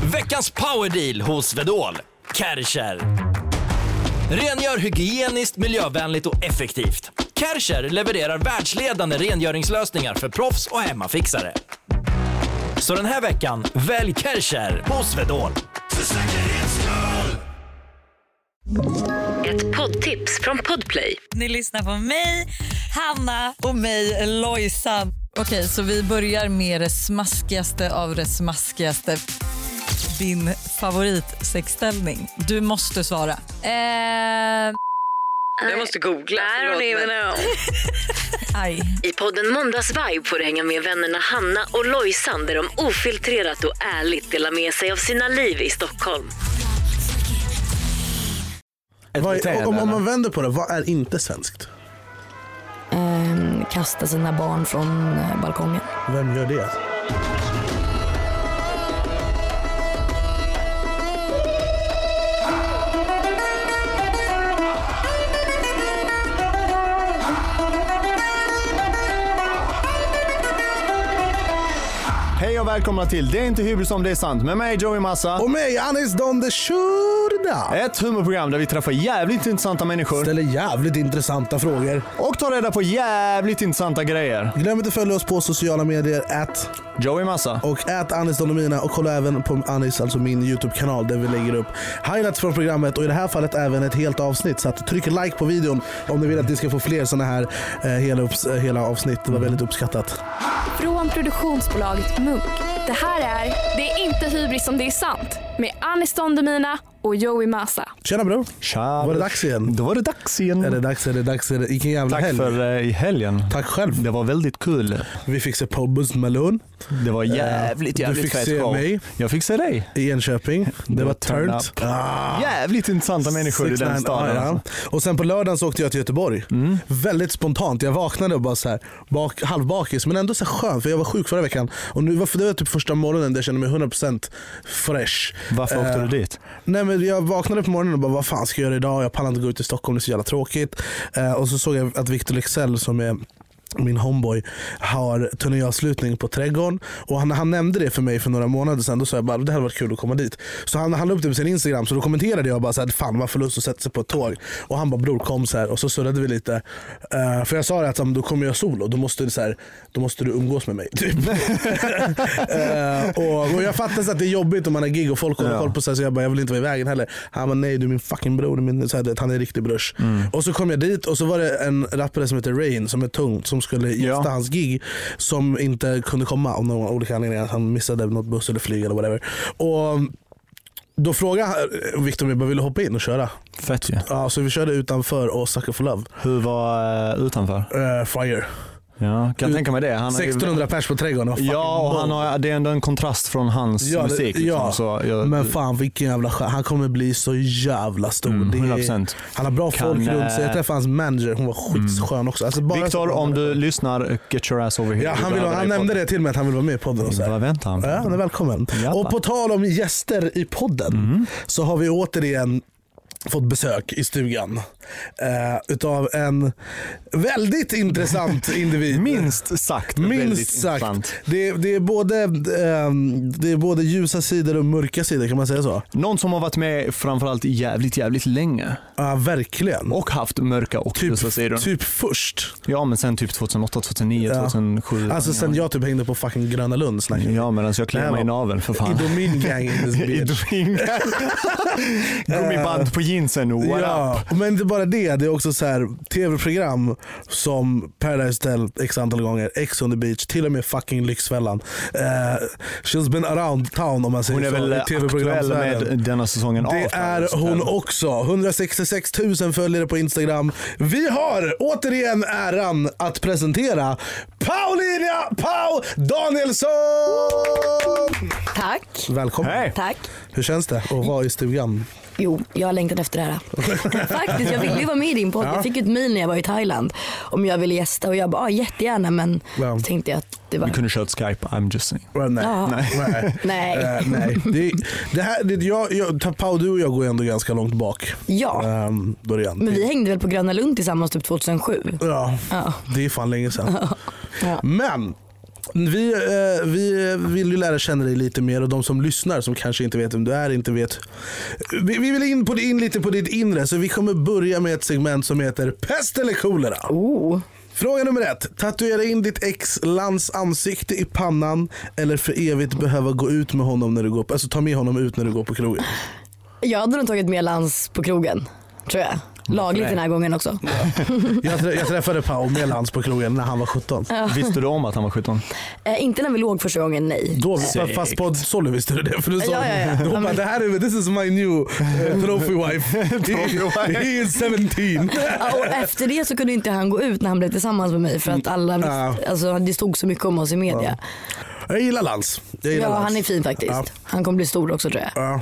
Veckans powerdeal hos Vedol. Kärcher. Rengör hygieniskt, miljövänligt och effektivt. Kärcher levererar världsledande rengöringslösningar för proffs och hemmafixare. Så den här veckan, välj Kärcher hos Vedol. Ett poddtips från Podplay. Ni lyssnar på mig, Hanna och mig, Lojsan. Okej, så vi börjar med det smaskigaste av det smaskigaste. Din favoritsexställning. Du måste svara. Jag måste googla. I don't even know. Aj. I podden Måndagsvibe får du hänga med vännerna Hanna och Lojsan där de ofiltrerat och ärligt delar med sig av sina liv i Stockholm. Om man vänder på det, vad är inte svenskt? Kasta sina barn från balkongen. Vem gör det? Hej och välkomna till Det är inte hybris om det är sant. Med mig Joey Massa. Och mig Anis Don the Shurda. Ett humorprogram där vi träffar jävligt intressanta människor. Ställer jävligt intressanta frågor. Och tar reda på jävligt intressanta grejer. Glöm inte att följa oss på sociala medier Joey Massa och Anis Donomina. Och kolla även på Anis, alltså min YouTube-kanal där vi lägger upp highlights från programmet. Och i det här fallet även ett helt avsnitt. Så att tryck like på videon om ni vill att ni ska få fler såna här hela avsnitt. Det var väldigt uppskattat. Från produktionsbolaget Munk. Det här är Det är inte hybris om det är sant. Med Anis Don Demina och Joey Massa. Tjena bror. Tja. Var det dags igen? Då var det dags igen. Är det dags? Vilken jävla helg. Tack för i helgen. Tack själv. Det var väldigt kul. Vi fick se Paul Buster Malone. Det var jävligt Du fick fett se show. mig. Jag fick se dig I Enköping. Det var turnt. Jävligt intressanta människor i den staden. Ja. Och sen på lördagen så åkte jag till Göteborg. Väldigt spontant. Jag vaknade och bara så här halvbakis, men ändå så skönt för jag var sjuk förra veckan. Och nu det var typ första morgonen där jag kände mig 100% fresh. Varför åkte du dit? Nej, men jag vaknade på morgonen och bara, vad fan ska jag göra idag? Jag pallar inte gå ut i Stockholm, det är så jävla tråkigt. Och så såg jag att Victor Lexell, som är min homeboy, har turnéavslutning på Trädgården. Och han nämnde det för mig för några månader sedan. Då sa jag bara, det hade varit kul att komma dit. Så han la upp det på sin Instagram. Så då kommenterade jag bara så här, fan vad förlust att sätta sig på ett tåg. Och han bara, bror kom så här. Och så surrade vi lite. För jag sa det att då kommer jag solo. Då måste du umgås med mig typ. Och jag fattar så att det är jobbigt om man har gig och folk håller koll på sig. Så jag bara, jag vill inte vara i vägen heller. Han bara, nej du är min fucking bror, så här, han är en riktig brush. Och så kom jag dit och så var det en rappare som heter Rain, som är tung, som skulle gästa hans gig, som inte kunde komma av några olika anledningar. Han missade något buss eller flyg eller whatever. Och då frågade Victor om jag ville hoppa in och köra. Fett ju. Ja, så vi körde utanför och Sucker for Love. Hur var utanför? Fire. Ja, kan jag tänka mig det. Han 1600 pers på Trädgården. Ja, och det är ändå en kontrast från hans musik. Liksom, men fan vilken jävla han kommer bli så jävla stor. 100%. Han har bra folk runt sig. Jag träffade hans manager, hon var skitskön också. Alltså, Victor, om du lyssnar, get your ass over here. Ja, han nämnde det till mig att han vill vara med i podden. Vad väntar han? Ja, han är välkommen. Och på tal om gäster i podden så har vi återigen fått besök i stugan utav en väldigt intressant individ. Minst sagt. Det är både ljusa sidor och mörka sidor, kan man säga så. Någon som har varit med framförallt jävligt länge. Ja, verkligen. Och haft mörka och ljusa sidor. Typ först. Ja, men sen typ 2008, 2009, 2007. Alltså sen jag typ hängde på fucking Gröna Lund. Ja, men alltså jag klämde mig i naveln för fan. Idomin gang in this bitch. Gummiband på jeansen. Ja, men inte bara det är också så här tv-program som Paradise Hotel x antal gånger, Ex on the Beach, till och med fucking Lyxfällan. She's been around town, om man säger så. Hon är väl aktuell med denna säsongen. Det är hon också. 166 000 följare på Instagram. Vi har återigen äran att presentera Paulina Pau Danielsson! Tack. Välkommen. Hej. Tack. Hur känns det att vara i stugan? Jo, jag har längtat efter det här. Faktiskt, jag ville ju vara med i din podd. Jag fick ett mejl när jag var i Thailand om jag ville gästa och jag bara, jättegärna, men så tänkte jag att det var... Du kunde kört Skype, I'm just saying. Nej. Pau, du och jag går ändå ganska långt bak. Ja, men vi hängde väl på Gröna Lund tillsammans typ 2007. Ja. Det är fan länge sedan. Men Vi vill ju lära känna dig lite mer och de som lyssnar som kanske inte vet vem du är, inte vet. Vi vill in lite på ditt inre, så vi kommer börja med ett segment som heter Pest eller kolera. Fråga nummer 1. Tatuera in ditt ex-lands ansikte i pannan eller för evigt behöva gå ut med honom när du går på, alltså ta med honom ut när du går på krogen? Jag hade nog tagit med Lans på krogen, tror jag. Lagligt den här gången också. Jag träffade Pau med Lans på krogen när han var 17. Visste du om att han var 17? Inte när vi låg första gången, nej. Då, fast på Solly visste du det. För du sa, då bara, det här är, this is my new trophy wife. He is 17. Och efter det så kunde inte han gå ut när han blev tillsammans med mig. För att alla visste, alltså, det stod så mycket om oss i media. Jag gillar Lans. Han är fin faktiskt. Han kommer bli stor också, tror jag.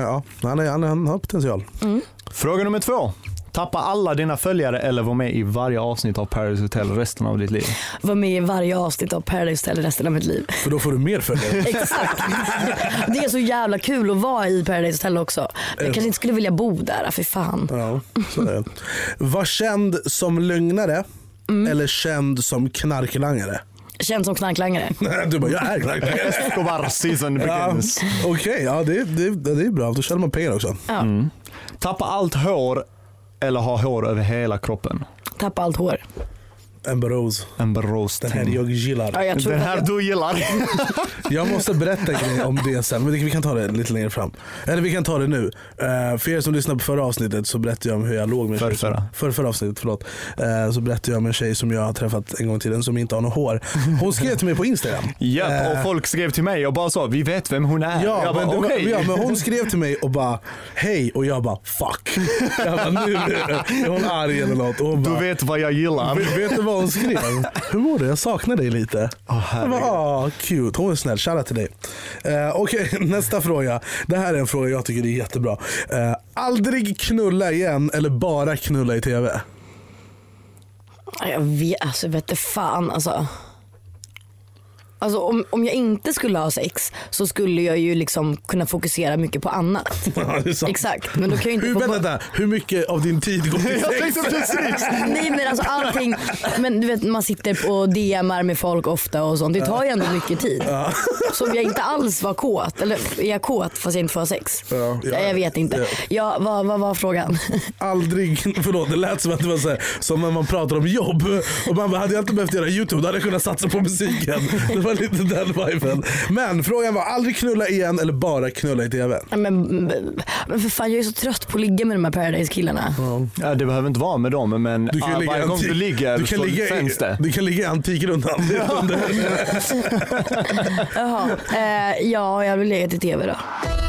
Han har potential. Fråga nummer 2. Tappa alla dina följare eller vara med i varje avsnitt av Paradise Hotel resten av ditt liv? Var med i varje avsnitt av Paradise Hotel resten av mitt liv. För då får du mer följare. Exakt. Det är så jävla kul att vara i Paradise Hotel också. Jag kanske inte skulle vilja bo där, för fan. Ja, så är det. Var känd som lögnare eller känd som knarklangare? Känd som knarklangare. Du bara, jag är knarklangare. Escobar season begins. Okej, det är bra. Då tjänar man pengar också. Tappa allt hår eller ha hår över hela kroppen? Tappa allt hår. Amber Rose. Den här jag gillar. Ja, jag tror den här du gillar. Jag måste berätta en grej om det sen, men vi kan ta det lite längre fram. Eller vi kan ta det nu. För er som lyssnade på förra avsnittet så berättade jag om hur jag låg med en tjej. Förra avsnittet, förlåt. Så berättade jag om en tjej som jag har träffat en gång i tiden som inte har något hår. Hon skrev till mig på Instagram. Och folk skrev till mig och bara sa, vi vet vem hon är. Ja, men hon skrev till mig och bara, hej, och jag bara, fuck. Jag bara, nu är hon arg eller något. Och hon bara, du vet vad jag gillar. Vet du vad hon skrev? Hur mår du? Jag saknar dig lite. Jag bara, cute. Hon är snäll. Shoutout till dig. Okej, nästa fråga. Det här är en fråga jag tycker är jättebra. Aldrig knulla igen eller bara knulla i tv? Jag vet inte fan alltså. Alltså om jag inte skulle ha sex så skulle jag ju liksom kunna fokusera mycket på annat. Ja, det är sant. Exakt, men då kan jag inte hur mycket av din tid går till sex? Nej, men alltså allting. Men du vet, man sitter på DM:ar med folk ofta och sånt. Det tar ju ändå mycket tid. Så om jag inte alls var kåt, eller är jag kåt fast jag inte får ha sex? Jag vet inte. Vad var frågan? Aldrig, förlåt, det lät som att det var så här, som när man pratar om jobb och man bara, hade jag inte behövt göra YouTube, då hade jag kunnat satsa på musiken. Det var lite den viben. Men frågan var, aldrig knulla igen eller bara knulla i tv? Men för fan, jag är så trött på att ligga med de här Paradise-killarna. Ja, det behöver inte vara med dem, men du kan varje gång du ligger du kan så ligga finns det. Du kan ligga i Antikrundan. Jaha. Jag vill lägga till tv då.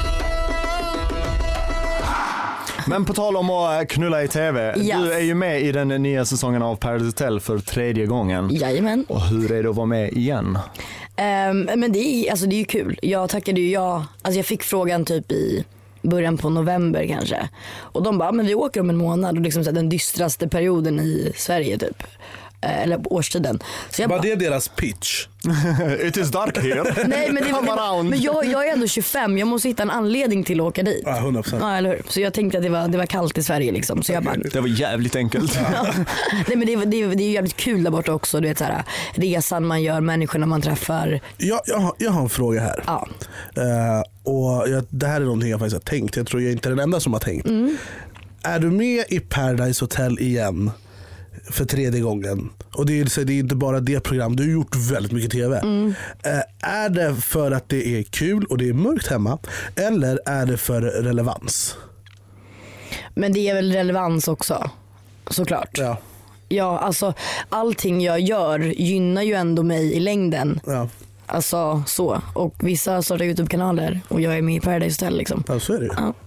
Men på tal om att knulla i tv, du är ju med i den nya säsongen av Paradise Hotel för 3:e gången. Jajamän. Och hur är det att vara med igen? Men det är ju kul. Jag tackade ju jag fick frågan typ i början på november kanske. Och de bara, men vi åker om en månad och liksom så den dystraste perioden i Sverige typ. Eller på årstiden. Så jag var det deras pitch? It is dark here. Nej, men jag är ändå 25. Jag måste hitta en anledning till att åka dit. Ja, 100%. Ja, eller hur? Så jag tänkte att det var kallt i Sverige liksom. Så jag bara, det var jävligt enkelt. Nej, men det är jävligt kul där borta också. Du vet, så här, resan man gör, människorna man träffar. Jag har en fråga här. Ja. Det här är någonting jag faktiskt har tänkt. Jag tror jag är inte den enda som har tänkt. Är du med i Paradise Hotel igen för 3:e gången? Och det är inte bara det program. Du har gjort väldigt mycket tv. Är det för att det är kul och det är mörkt hemma? Eller är det för relevans? Men det är väl relevans också, såklart. Ja, alltså allting jag gör gynnar ju ändå mig i längden. Ja. Alltså så. Och vissa startar YouTube-kanaler och jag är med i Paradise Hotel liksom. Ja, så är det. Ja.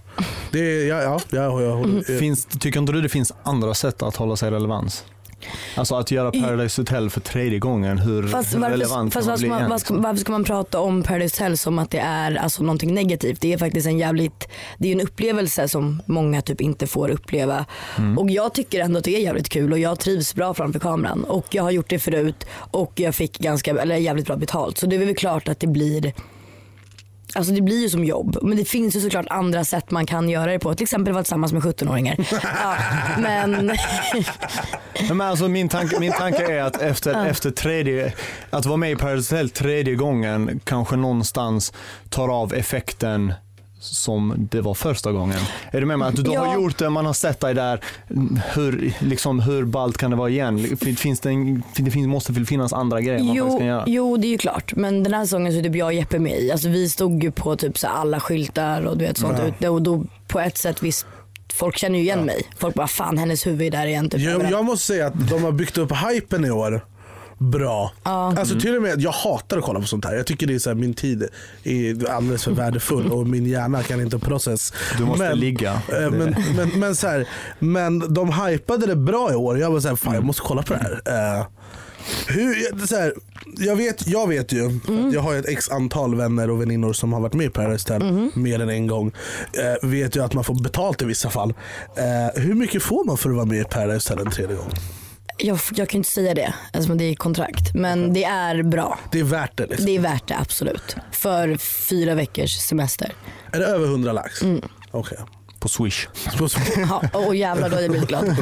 Tycker inte du det finns andra sätt att hålla sig relevans? Alltså att göra Paradise Hotel för 3:e gången, hur relevant kan man bli egentligen? Varför ska man prata om Paradise Hotel som att det är alltså någonting negativt? Det är faktiskt det är en upplevelse som många typ inte får uppleva. Och jag tycker ändå att det är jävligt kul och jag trivs bra framför kameran. Och jag har gjort det förut och jag fick jävligt bra betalt. Så det är väl klart att det blir Alltså det blir ju som jobb, men det finns ju såklart andra sätt man kan göra det på. Till exempel vara tillsammans med 17-åringar. Ja, men... men alltså min tanke är att efter tredje, att vara med i Paradise Hotel tredje gången kanske någonstans tar av effekten som det var första gången. Är du med mig att du har gjort det, man har sett dig där, hur ballt kan det vara igen? Måste väl finnas andra grejer man faktiskt kan göra? Jo, det är ju klart. Men den här säsongen så är det jag och Jeppe med i. Alltså vi stod ju på typ så alla skyltar och du vet sånt ute, och då på ett sätt visst folk känner ju igen mig. Folk bara, fan hennes huvud är där igen. Typ. Jag måste säga att de har byggt upp hypen i år bra. Alltså till och med, jag hatar att kolla på sånt här. Jag tycker det är så här, min tid är alldeles för värdefull och min hjärna kan inte processa. Du måste ligga. Men så här, men de hypade det bra i år. Jag var så här, fan jag måste kolla på det här. Så här, jag vet ju, jag har ett x antal vänner och väninnor som har varit med i Paradise Hotel mer än en gång. Vet ju att man får betalt i vissa fall. Hur mycket får man för att vara med i Paradise Hotel en tredje gång? Jag kan inte säga det, alltså det är kontrakt. Men det är bra. Det är värt det liksom. Det är värt det, absolut. För 4 veckors semester. Är det över 100 lax? Okej. På Swish. Ja, och jävlar, då är jag blivit glad.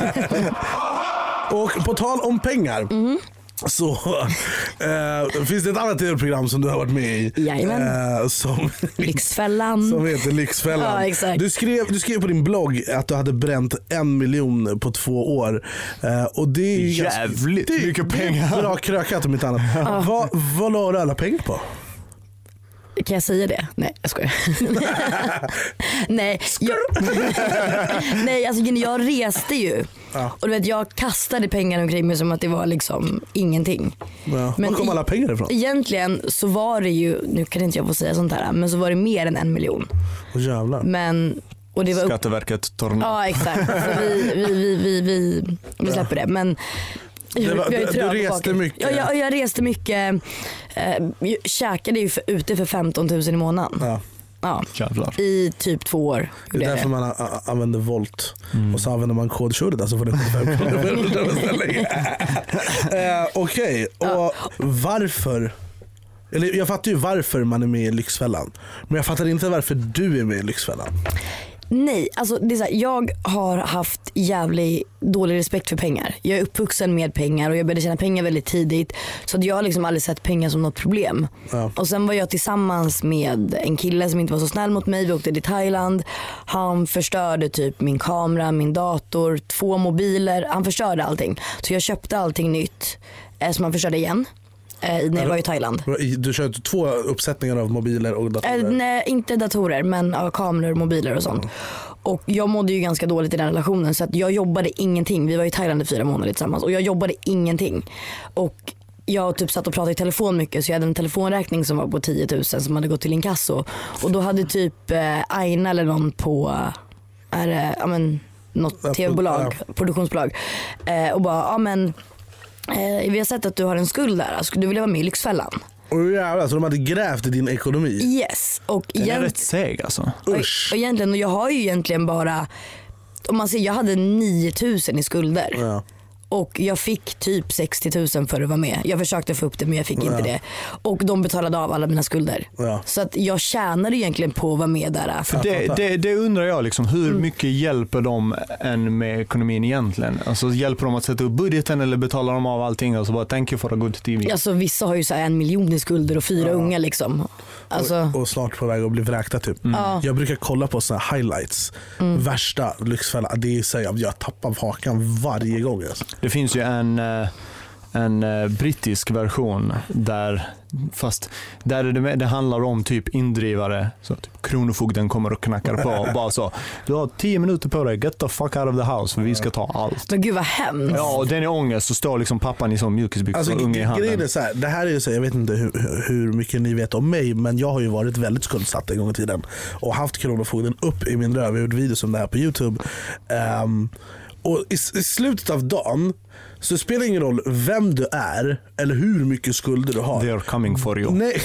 Och på tal om pengar så finns det ett annat tv-program som du har varit med i. Som Lyxfällan. Som heter Lyxfällan. Ja, exakt. Du skrev på din blogg att du hade bränt 1 miljon på 2 år. Och det är jävligt mycket pengar. Bra krökat om inte annat. Vad la du alla pengar på? Kan jag säga det? Nej, jag skojar. Nej, alltså jag reste ju. Och du vet, jag kastade pengar omkring mig som att det var liksom ingenting. Men var kom alla pengar ifrån? Egentligen så var det ju, nu kan inte jag få säga sånt här, men så var det mer än 1 miljon. Jävlar. Men och det var Skatteverket tar den. Ja, exakt. Så vi släpper det. Men du reste mycket. Jag reste mycket. Jag käkade ju ute för 15 000 i månaden. Ja. Jävlar. I typ 2 år. Det är därför man använder Volt. Och så använder man kodskyddet, alltså får det 5 Okej, och varför? Eller jag fattar ju varför man är med i Lyxfällan. Men jag fattar inte varför du är med i Lyxfällan. Nej, alltså det är så här, jag har haft jävligt dålig respekt för pengar. Jag är uppvuxen med pengar och jag började tjäna pengar väldigt tidigt. Så att jag har liksom aldrig sett pengar som något problem. Och sen var jag tillsammans med en kille som inte var så snäll mot mig. Vi åkte till Thailand. Han förstörde typ min kamera, min dator, 2 mobiler. Han förstörde allting. Så jag köpte allting nytt som han förstörde igen. När jag var i Thailand. Du köpte 2 uppsättningar av mobiler och datorer? Nej, inte datorer, men kameror, mobiler och sånt. Och jag mådde ju ganska dåligt i den relationen, så att jag jobbade ingenting. Vi var i Thailand i 4 månader tillsammans och jag jobbade ingenting. Och jag typ satt och pratade i telefon mycket, så jag hade en telefonräkning som var på 10 000 som hade gått till inkasso. Och då hade typ Aina eller någon på något tv-bolag, produktionsbolag, och bara, vi har sett att du har en skuld där. Skulle du vilja vara med i Lyxfällan? Så de hade grävt i din ekonomi? Yes. Och den är rätt seg alltså. Och egentligen, och jag har ju egentligen bara, om man säger, jag hade 9 000 i skulder. Och jag fick typ 60 000 för att vara med. Jag försökte få upp det, men jag fick inte det. Och de betalade av alla mina skulder. Så att jag tjänade egentligen på att vara med där. För det undrar jag liksom, hur mycket hjälper de en med ekonomin egentligen? Alltså hjälper de att sätta upp budgeten eller betalar de av allting och så bara thank you for a good TV? Alltså vissa har ju så här 1 miljon i skulder och 4 unga liksom. Alltså. Och snart på väg att bli vräkta typ. Jag brukar kolla på såna highlights. Värsta Lyxfällan. Det är så jag tappar hakan varje gång alltså. Det finns ju en brittisk version där det handlar om typ indrivare, så typ kronofogden kommer och knackar på och bara så, du har 10 minuter på dig, get the fuck out of the house för vi ska ta allt. Men gud vad hemskt. Ja, och den är ångest, så står liksom pappan i sån mjukisbyxor alltså, och unge i handen. Är så här, det här är ju så här, jag vet inte hur mycket ni vet om mig, men jag har ju varit väldigt skuldsatt en gång i tiden och haft kronofogden upp i min röv. Jag har gjort videos om det här på YouTube. Och i slutet av dagen så spelar det ingen roll vem du är eller hur mycket skulder du har. They are coming for you. Nej.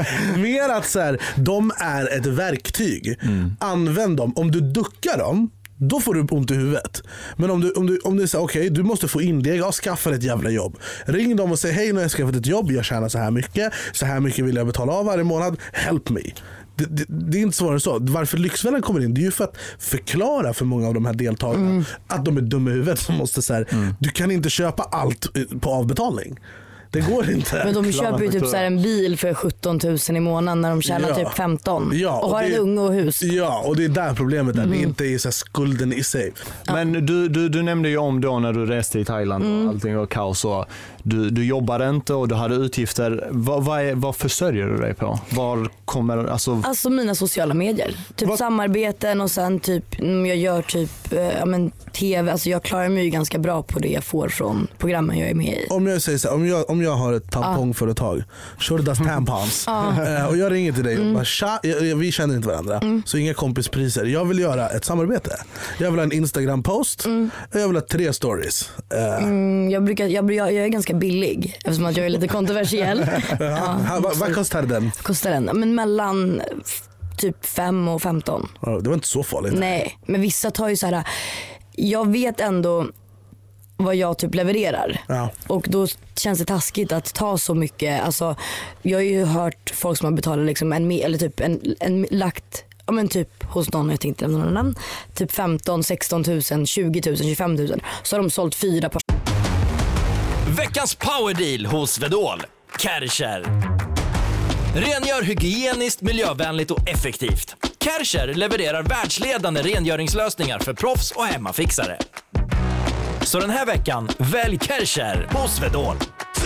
Mer att så här, de är ett verktyg. Använd dem. Om du duckar dem, då får du ont i huvudet. Men om du säger okej, du måste få indeg, skaffa ett jävla jobb. Ring dem och säg hej, nu har jag skaffat ett jobb, jag tjänar så här mycket vill jag betala av varje månad, help me. Det är inte svårare så. Varför Lyxfällan kommer in, det är ju för att förklara för många av de här deltagarna att de är dumma i huvudet som måste så här, du kan inte köpa allt på avbetalning. Det går inte. Men de köper ju typ så här en bil för 17 000 i månaden när de tjänar typ 15 och har en unge och hus. Ja, och det är där problemet är. Det är inte i så här skulden i sig. Men du nämnde ju om då när du reste i Thailand och allting var kaos och du jobbade inte och du hade utgifter. Vad försörjer du dig på? Var kommer, alltså mina sociala medier. Typ samarbeten och sen typ jag gör typ tv. Alltså jag klarar mig ju ganska bra på det jag får från programmen jag är med i. Om jag säger så här, om jag har ett tampongföretag, Shurdas tampons, och jag ringer till dig och bara, vi känner inte varandra, så inga kompispriser. Jag vill göra ett samarbete. Jag vill ha en Instagram-post och jag vill ha 3 stories. Jag är ganska billig eftersom att jag är lite kontroversiell. Vad kostar den? Kostar den? Men mellan typ 5 och 15. Det var inte så farligt. Nej, men vissa tar ju så här. Jag vet ändå vad jag typ levererar. Och då känns det taskigt att ta så mycket. Alltså, jag har ju hört folk som har betalat liksom en lagt typ hos någon, jag tänkte någon annan, typ 15, 16 000, 20 000, 25 000. Så har de sålt 4 par. Veckans powerdeal hos Vedol. Kärcher. Rengör hygieniskt, miljövänligt och effektivt. Kärcher levererar världsledande rengöringslösningar för proffs och hemmafixare. Så den här veckan, välj Kärcher hos Vedol.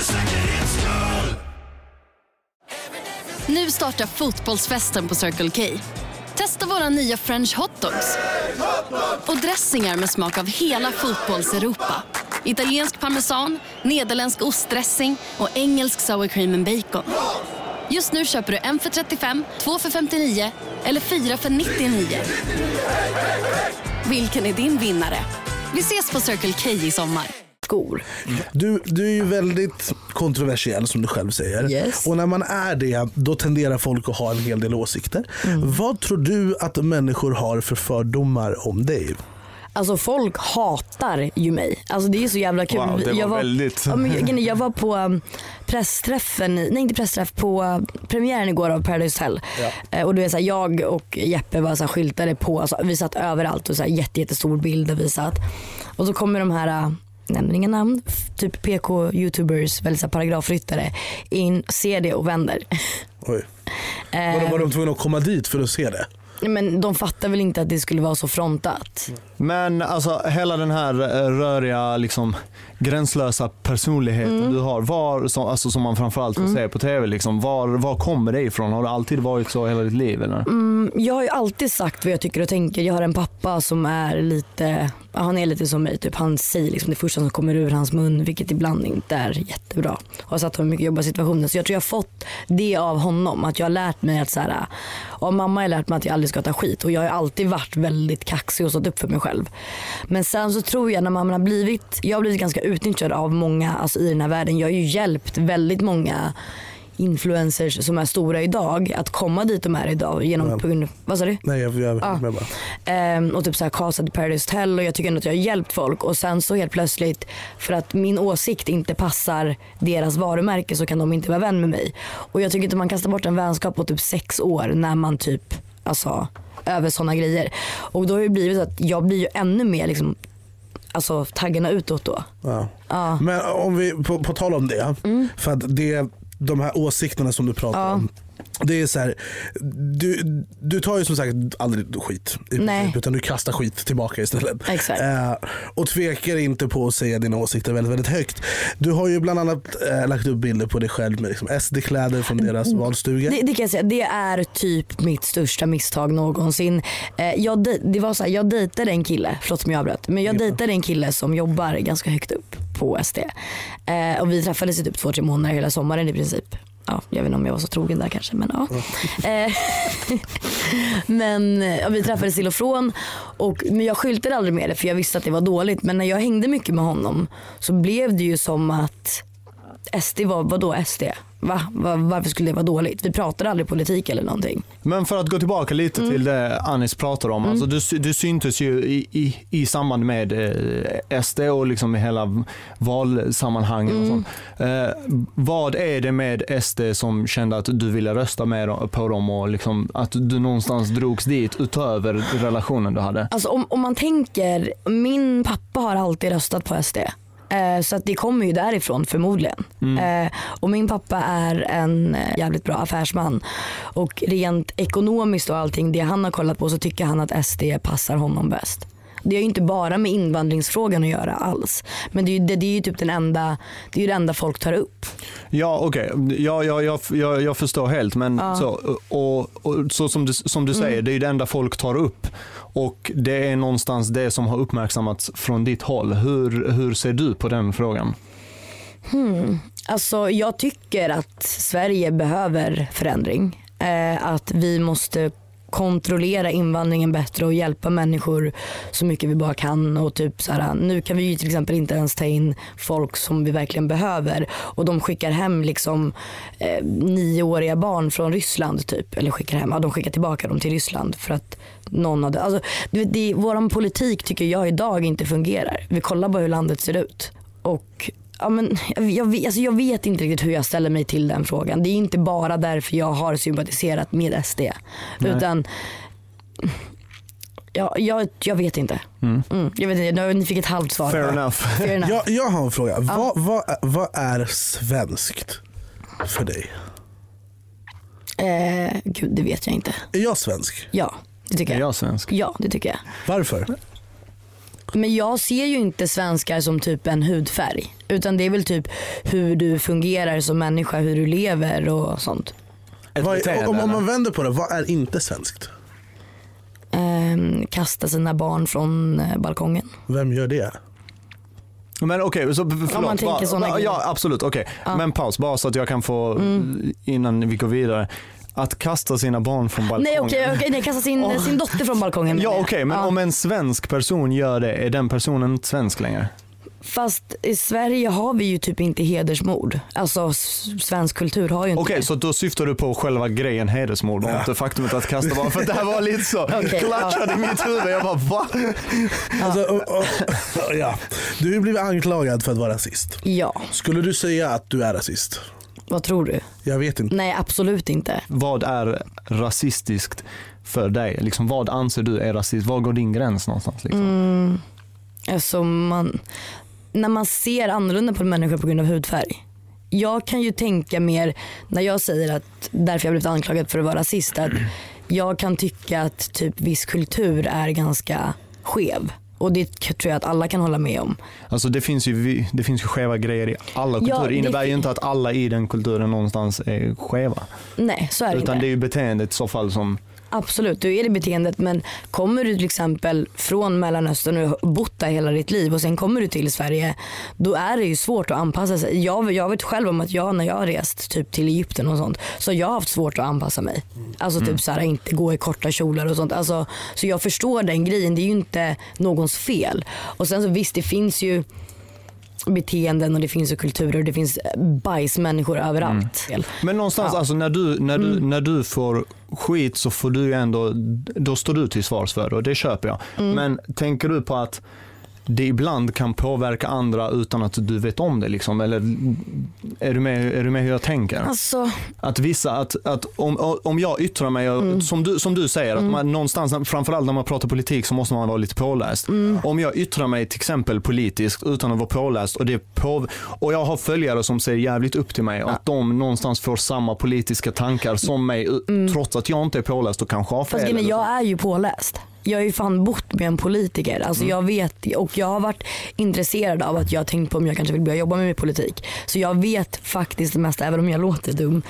Nu startar fotbollsfesten på Circle K. Testa våra nya French hotdogs och dressingar med smak av hela fotbolls-Europa. Italiensk parmesan, nederländsk ostdressing och engelsk sour cream and bacon. Just nu köper du en för 35, 2 för 59 eller 4 för 99. Vilken är din vinnare? Vi ses på Circle K i sommar. Du är ju väldigt kontroversiell som du själv säger. Yes. Och när man är det, då tenderar folk att ha en hel del åsikter. Vad tror du att människor har för fördomar om dig? Alltså folk hatar ju mig. Alltså det är så jävla kul. Wow, det var väldigt... Jag var på på premiären igår av Paradise Hotel. Och du vet, så här, jag och Jeppe var så här, skyltade på, alltså, vi satt överallt och så här, jättestor bild vi satt. Och så kommer de här, nämner inga namn, typ PK-youtubers, väldigt så här, paragrafryttare in, ser det och vänder. Oj. Var de tvungna att komma dit för att se det? Men de fattar väl inte att det skulle vara så frontat. Men alltså hela den här röriga liksom gränslösa personligheten du har, som man framförallt får se på tv liksom, var kommer det ifrån? Har det alltid varit så hela ditt liv eller? Jag har ju alltid sagt vad jag tycker och tänker. Jag har en pappa som är lite, han är lite som mig typ. Han säger liksom det första som kommer ur hans mun, vilket ibland inte är jättebra. Och har satt honom mycket jobbiga situationer. Så jag tror jag har fått det av honom, att jag har lärt mig att så här, och mamma har lärt mig att jag aldrig ska ta skit, och jag har alltid varit väldigt kaxig och stått upp för mig själv. Men sen så tror jag när man har blivit ganska utnyttjad av många, alltså i den här världen. Jag har ju hjälpt väldigt många influencers som är stora idag att komma dit de är idag genom vad sa du? Nej, jag med bara. Och typ så här castade Paradise Hotel, och jag tycker att jag har hjälpt folk, och sen så helt plötsligt för att min åsikt inte passar deras varumärke så kan de inte vara vän med mig. Och jag tycker inte man kastar bort en vänskap på typ 6 år när man typ över såna grejer. Och då har det blivit så att jag blir ju ännu mer liksom, alltså taggarna utåt då. Ja. Men om vi på tal om det, för att de här åsikterna som du pratar om, det är så här, du tar ju som sagt aldrig skit i princip, utan du kastar skit tillbaka istället. Exakt. Och tvekar inte på att säga dina åsikter väldigt, väldigt högt. Du har ju bland annat lagt upp bilder på dig själv med liksom SD-kläder från deras valstuga. Det kan jag säga, det är typ mitt största misstag någonsin. Det var så här, jag dejtade en kille, förlåt som jag avbröt, men jag dejtade en kille som jobbar ganska högt upp på SD. Och vi träffades i typ 2-3 månader hela sommaren i princip. Ja, jag vet inte om jag var så trogen där kanske, men ja. Men vi träffades till och från, men jag skyltade aldrig med det för jag visste att det var dåligt. Men när jag hängde mycket med honom så blev det ju som att SD var, vadå SD? Varför skulle det vara dåligt? Vi pratar aldrig politik eller någonting. Men för att gå tillbaka lite till det Anis pratar om. Alltså du syntes ju i samband med SD och liksom i hela valsammanhangen och sånt. Vad är det med SD som kände att du ville rösta med på dem och liksom att du någonstans drogs dit utöver relationen du hade? Alltså om man tänker, min pappa har alltid röstat på SD. Så att det kommer ju därifrån förmodligen. Och min pappa är en jävligt bra affärsman. Och rent ekonomiskt och allting, det han har kollat på, så tycker han att SD passar honom bäst. Det är ju inte bara med invandringsfrågan att göra alls. Men det är ju typ det enda folk tar upp. Ja, okej. Jag förstår helt. Men så som du säger, det är ju det enda folk tar upp. Och det är någonstans det som har uppmärksammats från ditt håll. Hur ser du på den frågan? Alltså jag tycker att Sverige behöver förändring. Att vi måste kontrollera invandringen bättre och hjälpa människor så mycket vi bara kan. Och typ så här, nu kan vi ju till exempel inte ens ta in folk som vi verkligen behöver. Och de skickar hem liksom 9-åriga barn från Ryssland typ. Eller de skickar tillbaka dem till Ryssland för att någon hade... Alltså, våran politik tycker jag idag inte fungerar. Vi kollar bara hur landet ser ut. Och ja, men jag vet inte riktigt hur jag ställer mig till den frågan. Det är inte bara därför jag har sympatiserat med SD. Nej. Utan jag vet inte. Jag vet inte, ni fick ett halvt svar. Fair enough. Jag har en fråga. Vad är svenskt för dig? Gud, det vet jag inte. Är jag svensk? Ja, det tycker jag. Är jag svensk? Ja, det tycker jag. Varför? Men jag ser ju inte svenskar som typ en hudfärg. Utan det är väl typ hur du fungerar som människa, hur du lever och sånt. Om man vänder på det, vad är inte svenskt? Kasta sina barn från balkongen. Vem gör det? Men okej, så förlåt. Ja, absolut, okej. Men paus, bara så att jag kan få, innan vi går vidare. Att kasta sina barn från balkongen. Nej, kasta sin dotter från balkongen. Ja, okej, men om en svensk person gör det, är den personen inte svensk längre? Fast i Sverige har vi ju typ inte hedersmord. Alltså svensk kultur har ju inte det. Så då syftar du på själva grejen hedersmord och inte faktumet att kasta barn. För det här var lite så klatschade i mitt huvud. Jag bara, va? Alltså, ja. Du har blivit anklagad för att vara rasist. Ja. Skulle du säga att du är rasist? Vad tror du? Jag vet inte. Nej, absolut inte. Vad är rasistiskt för dig? Liksom, vad anser du är rasist? Var går din gräns någonstans? Liksom? Alltså när man ser annorlunda på en människa på grund av hudfärg. Jag kan ju tänka mer när jag säger att därför jag blivit anklagad för att vara rasist, att jag kan tycka att typ viss kultur är ganska skev. Och det tror jag att alla kan hålla med om. Alltså det finns ju skeva grejer i alla kulturer. Det innebär ju inte att alla i den kulturen någonstans är skeva. Nej, så är det inte. Utan det är ju beteendet i så fall som... Absolut, du är det beteendet, men kommer du till exempel från Mellanöstern och bott där hela ditt liv och sen kommer du till Sverige, då är det ju svårt att anpassa sig. Jag vet själv om att när jag har rest typ till Egypten och sånt, så jag har haft svårt att anpassa mig. Alltså typ så här, inte gå i korta kjolar och sånt. Alltså, så jag förstår den grejen, det är ju inte någons fel. Och sen så visst, det finns ju beteenden och det finns ju kulturer och det finns bajsmänniskor överallt. Men någonstans, alltså när du får skit så får du ändå, då står du till svars för det och det köper jag. Men tänker du på att det ibland kan påverka andra utan att du vet om det liksom? Eller är du med hur jag tänker? Alltså... Att om jag yttrar mig som du säger att man någonstans, framförallt när man pratar politik så måste man vara lite påläst. Om jag yttrar mig till exempel politiskt utan att vara påläst och jag har följare som ser jävligt upp till mig och att de någonstans får samma politiska tankar som mig trots att jag inte är påläst och kanske har fel. Fast jag är ju påläst. Jag har ju fan bott med en politiker. Alltså jag vet, och jag har varit intresserad av att jag har tänkt på om jag kanske vill börja jobba med politik. Så jag vet faktiskt det mesta, även om jag låter dum.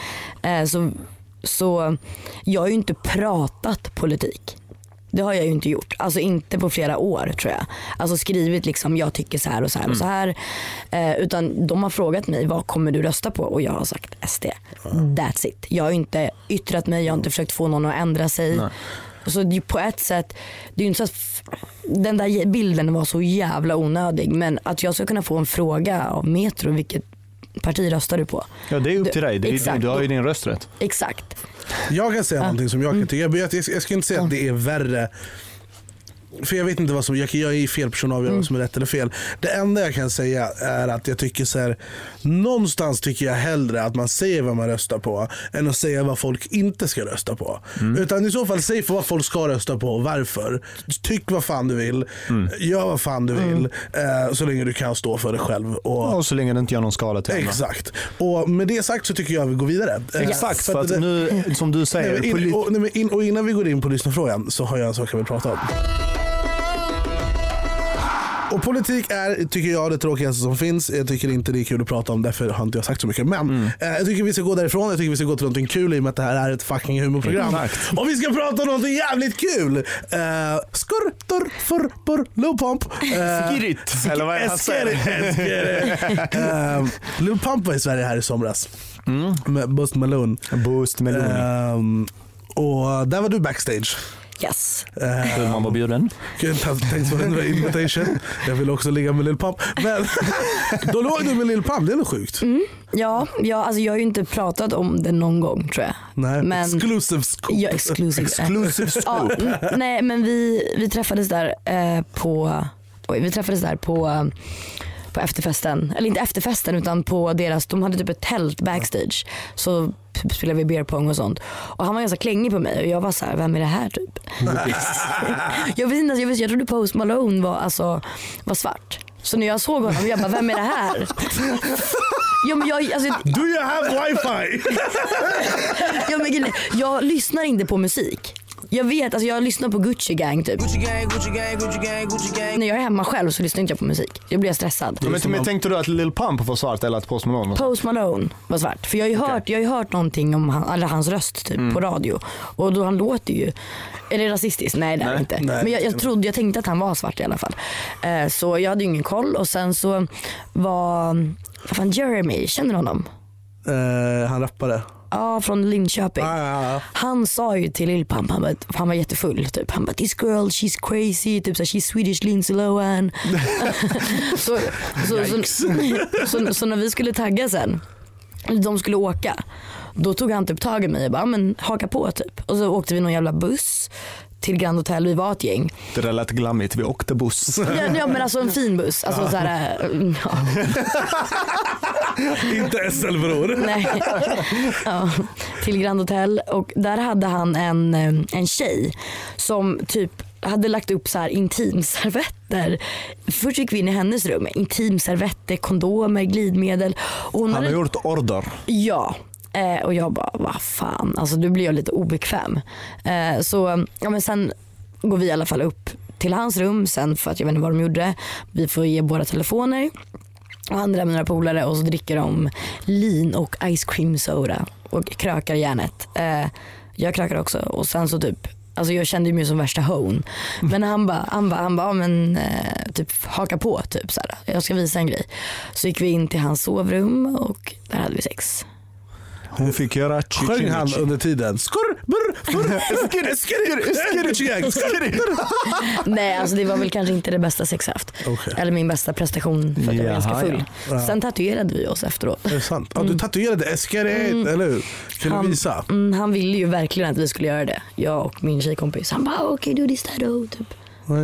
Så jag har ju inte pratat politik. Det har jag ju inte gjort. Alltså inte på flera år tror jag. Alltså skrivit liksom jag tycker så här och så här och så här. Utan de har frågat mig, vad kommer du rösta på? Och jag har sagt SD. That's it. Jag har inte yttrat mig, jag har inte försökt få någon att ändra sig. Nej. Så på ett sätt, det är ju inte så att den där bilden var så jävla onödig, men att jag ska kunna få en fråga av Metro, vilket parti röstar du på? Ja, det är upp till dig. Du har ju din rösträtt. Exakt. Jag kan säga någonting som jag kan tycka. Jag ska inte säga att det är värre. För jag vet inte vad som, jag är fel person att avgöra vad som är rätt eller fel. Det enda jag kan säga är att jag tycker så här, någonstans tycker jag hellre att man säger vad man röstar på än att säga vad folk inte ska rösta på. Utan i så fall säg för vad folk ska rösta på och varför. Tyck vad fan du vill. Gör vad fan du vill. Så länge du kan stå för det själv. Och så länge det inte gör någon skada till andra. Exakt. Och med det sagt så tycker jag vi går vidare. Exakt, för att nu, som du säger... Och innan vi går in på lyssnarfrågan så har jag en sak jag vill prata om. Och politik är, tycker jag, det tråkigaste som finns. Jag tycker inte det är kul att prata om, därför har inte jag sagt så mycket. Men jag tycker vi ska gå därifrån. Jag tycker vi ska gå till någonting kul i och med att det här är ett fucking humorprogram. Och vi ska prata om någonting jävligt kul. Skurr, dörr, förr, burr, Lil Pump. Skirrit, eller vad jag säger. Lil Pump var i Sverige här i somras. Med Post Malone. Och där var du backstage. Yes. Man var bjuden. Thanks for the invitation. Jag vill också ligga med Lil Pump. Men då låg du med Lil Pump, det är nog sjukt. Ja, alltså jag har ju inte pratat om det någon gång, tror jag. Nej, men, exclusive scoop. Ja, exclusive scoop. Nej, men vi träffades där på efterfesten, eller inte efterfesten utan på deras, de hade typ ett tält backstage, så spelade vi beer pong och sånt, och han var ganska klängig på mig och jag var så här, vem är det här typ? jag trodde Post Malone var svart, så när jag såg honom jag bara, vem är det här? Ja, men do you have wifi? Ja, men jag lyssnar inte på musik. Jag vet, jag lyssnar på Gucci Gang typ. Gucci gang. När jag är hemma själv så lyssnar inte jag på musik. Jag blir stressad. Men tänkte du att Lil Pump var svart eller att Post Malone var svart? Post Malone var svart. För jag har ju hört någonting om hans röst typ på radio. Och då han låter ju... Är det rasistiskt? Nej, det är inte. Nej. Men jag tänkte att han var svart i alla fall. Så jag hade ju ingen koll. Och sen så var... Jeremy, känner du honom? Han rappade. Ja, från Linköping. Han sa ju till Lil Pump, han var jättefull typ. Han bara, this girl, she's crazy, typ så she's Swedish Lindsay Lohan. så när vi skulle tagga sen, de skulle åka, då tog han typ tag i mig och bara, men haka på typ. Och så åkte vi någon jävla buss till Grand Hotel, vi var ett gäng. Det där lät glammigt, vi åkte buss. Ja, men alltså en fin buss. Alltså så här, ja. Inte SL-bror. Nej. Ja, till Grand Hotel. Och där hade han en tjej som typ hade lagt upp så här intimservetter. Först gick vi in i hennes rum. Intimservetter, kondomer, glidmedel. Och han har gjort order. Ja. Och jag bara, vad fan, alltså då blir jag lite obekväm. Så ja, men sen går vi i alla fall upp till hans rum sen, för att jag vet inte vad de gjorde. Vi får ge våra telefoner och andra med några polare, och så dricker de lean och ice cream soda och krökar järnet. Jag krökar också, och sen så typ, alltså jag kände mig som värsta hon. Men han bara men typ haka på typ så här. Jag ska visa en grej. Så gick vi in till hans sovrum och där hade vi sex. Hon fick göra sjöng han under tiden. Nej, alltså det var väl kanske inte det bästa sex haft. Okay. Eller min bästa prestation, för att jag var ganska full. Ja. Sen tatuerade vi oss efteråt. Är det sant? Ja, du tatuerade Escaret, eller hur? Kan du visa? Han ville ju verkligen att vi skulle göra det. Jag och min tjejkompis. Han bara, okej, do this tattoo typ.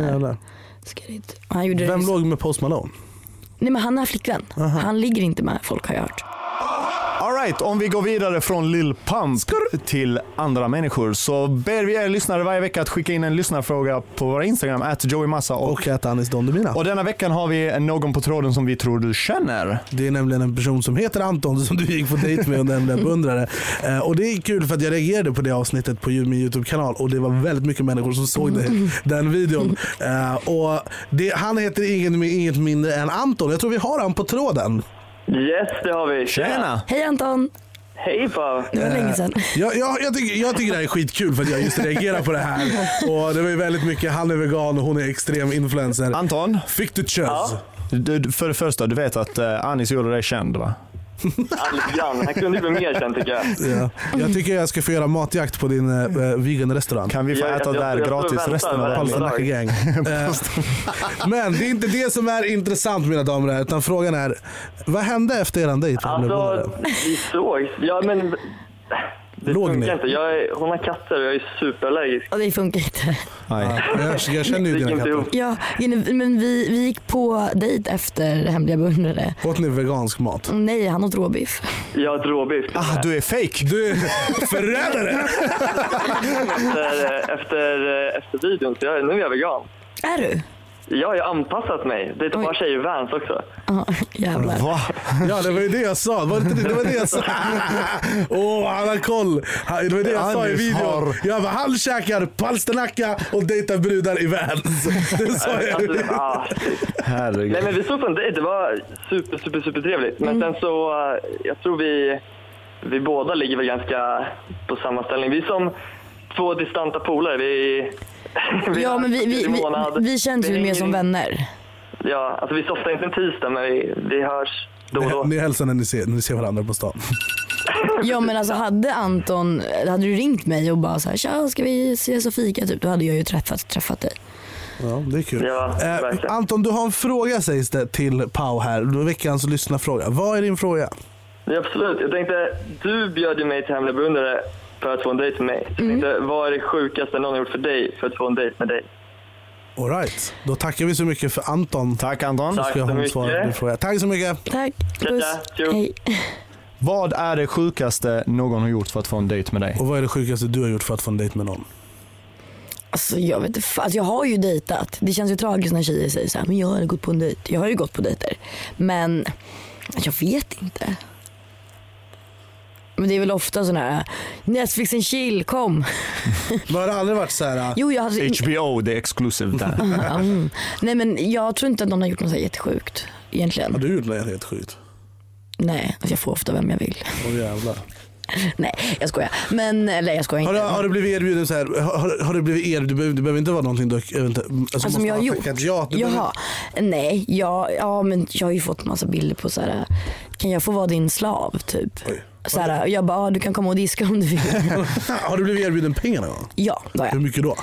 Vem låg med Post Malone? Nej, men han har flickvän. Han ligger inte med folk, har jag hört. All right, om vi går vidare från Lil Pump till andra människor, så ber vi er lyssnare varje vecka att skicka in en lyssnarfråga på vår Instagram @joeymassa och @anisdondemina. Och denna veckan har vi någon på tråden som vi tror du känner. Det är nämligen en person som heter Anton, som du gick på dejt med och nämnde beundrare. Och det är kul för att jag reagerade på det avsnittet på min YouTube-kanal, och det var väldigt mycket människor som såg den videon. Och han heter inget mindre än Anton. Jag tror vi har han på tråden. Yes, det har vi. Tjena! Hej Anton! Hej pa! Det var länge sedan. Jag tycker det här är skitkul för att jag just reagerar på det här. Och det var ju väldigt mycket, han är vegan och hon är extrem influencer. Anton? Fick du chans? Ja. För det första, du vet att Anis gjorde dig känd, va? Lite grann. Han kunde bli mer känd tycker jag. Ja. Jag tycker jag ska få göra matjakt på din vegan-restaurang. Kan vi få äta där gratis resten av Palstanacka gang. Men det är inte det som är intressant, mina damer och herrar, utan frågan är, vad hände efter eran dejt? Alltså, vi såg. Ja, men det funkar inte. Hon har katter och jag är superallergisk. Ja, det funkar inte. Nej. Jag känner ju dina katter. Ja, men vi gick på dejt efter Hemliga beundrare. Åt ni vegansk mat? Nej, han åt råbiff. Jag åt råbiff. Du är fake. Du är förrädare. efter videon så nu är jag vegan. Är du? Ja, jag har anpassat mig. Det är bara tjejer Vans också. Jävlar. Va? Ja, det var ju det jag sa. Det var det jag sa. Han har koll. Det var det jag sa i videon. Jag var han käkar palstanacka och dejtar brudar i Vans. Det sa jag. Herregud. Nej, men vi såg på en dejt. Det var super trevligt. Men sen så, jag tror vi båda ligger väl ganska på samma ställning. Vi är som två distanta polare. Ja, men vi känns ju mer som vänner. Ja, alltså vi softar inte en tisdag, men vi hörs då och då. Ni hälsar när ni ser varandra på stan. Ja, men alltså hade du ringt mig och bara så här, tja, ska vi ses och fika typ, då hade jag ju träffat dig. Ja, det är kul. Ja, Anton, du har en fråga sägs det till Pau här. Veckans lyssnarfråga. Vad är din fråga? Ja, absolut. Jag tänkte, du bjöd ju mig till Hemliga beundrare för att få en dejt med mig. Jag tänkte, vad är det sjukaste någon har gjort för dig för att få en dejt med dig? All right. Då tackar vi så mycket för Anton. Tack Anton. Tack så mycket. Tack så mycket. Tack. Puss. Hej. Vad är det sjukaste någon har gjort för att få en dejt med dig? Och vad är det sjukaste du har gjort för att få en dejt med någon? Alltså jag vet inte, jag har ju dejtat. Det känns ju tragiskt när tjejer säger så här, men jag har gått på en dejt. Jag har ju gått på dejter. Men jag vet inte. Men det är väl ofta sån här Netflix and chill, kom. Men har det aldrig varit så här? Jo, HBO, det är exclusive där. Nej, men jag tror inte att någon har gjort något så här jättesjukt egentligen. Har du gjort något jättesjukt? Nej, alltså jag får ofta vem jag vill. Åh jävlar. Nej, jag skojar. Men eller jag skojar inte. Har du blivit erbjuden så här? Har du blivit erbjuden? Det behöver inte vara någonting du alltså som jag har gjort. Jaha. Nej, men jag har ju fått massa bilder på så här. Kan jag få vara din slav typ? Oj. Så här, jag bara, du kan komma och diska om du vill. Har du blivit erbjuden pengar någon gång? Ja, det har jag. Hur mycket då?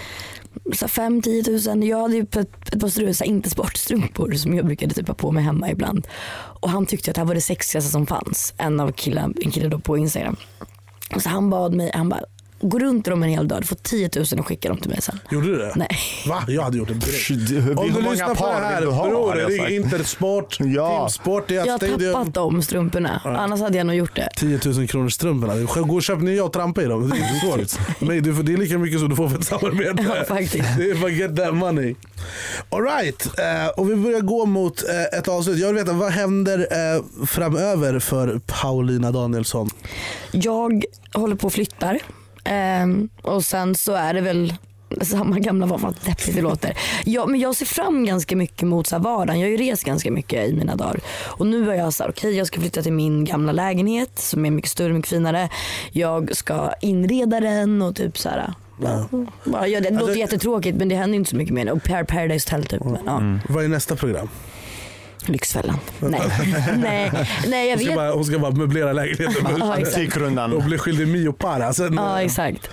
5-10 000. Jag hade ju ett par strumpor, inte sportstrumpor som jag brukade typ ha på mig hemma ibland. Och han tyckte att det här var det sexigaste som fanns. En kille då på Instagram. Och så han bad mig, han bara, gå runt dem en hel dag, du får 10 000 och skicka dem till mig sen. Gjorde du det? Nej. Va? Jag hade gjort det direkt. Om du lyssnar på det här, bror, ring Intersport, Teamsport. Jag har tappat de strumporna, annars hade jag nog gjort det. 10 000 kronor strumporna. Gå och köp nya och trampa i dem. Det är inte svårt. Men det är lika mycket som du får för ett samarbete. Ja, faktiskt. Det är bara get that money. All right. Och vi börjar gå mot ett avslut. Jag vill veta, vad händer framöver för Paulina Danielsson? Jag håller på och flyttar. Och sen så är det väl samma gamla, vad deppigt det låter. Men jag ser fram ganska mycket mot så här vardagen. Jag har ju rest ganska mycket i mina dagar. Och nu är jag så här, okej, jag ska flytta till min gamla lägenhet som är mycket större, mycket finare. Jag ska inreda den och typ så här. Ja, det låter jättetråkigt, men det händer inte så mycket mer. Och Paradise Hotel typ. Men, ja. Vad är nästa program? Lyxfällan. Nej, jag vet. Hon ska bara möblera lägenheten och bli skyldig Miopara. Ja, exakt.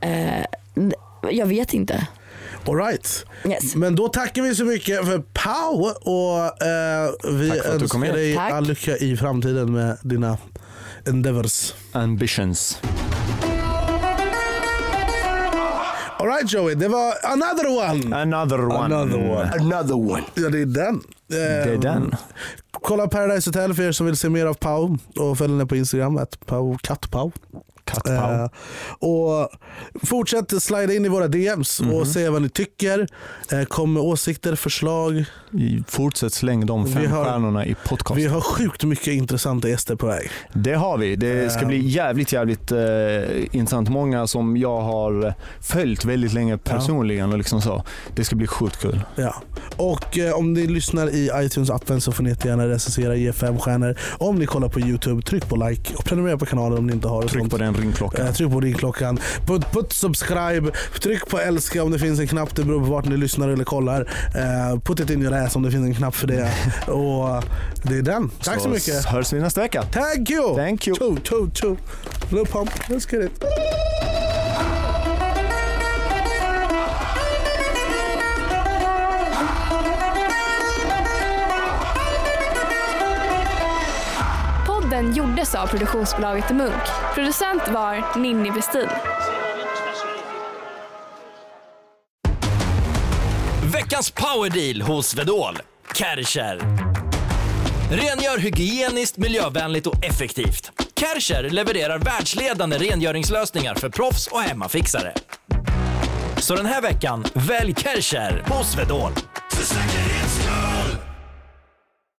Jag vet inte. All right. Yes. Men då tackar vi så mycket för Pau och vi önskar dig all lycka i framtiden med dina endeavors. Ambitions. All right, Joey, det var another one. Ja, det är den. Det är den. Kolla Paradise Hotel för er som vill se mer av Pau och följ henne på Instagram @Kattpau. Och fortsätt slida in i våra DMs och se vad ni tycker. Kom med åsikter, förslag. Fortsätt släng de 5 stjärnorna i podcast. Vi har sjukt mycket intressanta gäster på väg. Det har vi. Det ska bli jävligt intressant. Många som jag har följt väldigt länge personligen och liksom så. Det ska bli sjukt kul. Ja. Och om ni lyssnar i iTunes-appen så får ni gärna recensera, ge 5 stjärnor. Om ni kollar på YouTube, tryck på like och prenumerera på kanalen om ni inte har det. Tryck på den ringklockan. Tryck på ringklockan. Put subscribe. Tryck på älska om det finns en knapp. Det beror på vart ni lyssnar eller kollar. Put it in your ass om det finns en knapp för det. Och det är den. Tack så mycket. Hörs vi nästa vecka. Thank you. Thank you. Two. Little pump. Let's get it. Den gjordes av produktionsbolaget Munk. Producent var Ninni Westin. Veckans powerdeal hos Swedol. Kärcher. Rengör hygieniskt, miljövänligt och effektivt. Kärcher levererar världsledande rengöringslösningar för proffs och hemmafixare. Så den här veckan, välj Kärcher hos Swedol. För säkerhets skull!